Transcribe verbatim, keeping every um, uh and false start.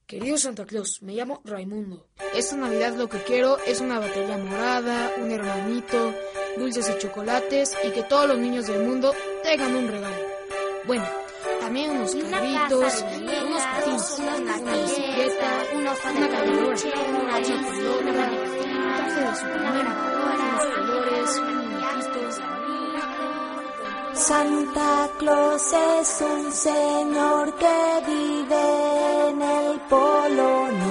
Querido Santa Claus, me llamo Raimundo. Esta Navidad lo que quiero es una batería morada, un hermanito, dulces y chocolates y que todos los niños del mundo tengan un regalo. Bueno, también unos carritos, unos patines, una bicicleta, una caminadora, una pelota, un traje de Superman, unos colores, un muñequito. Santa Claus es un señor que vive en el Polo Norte.